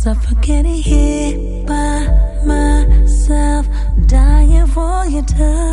Suffocating here by myself, dying for your touch.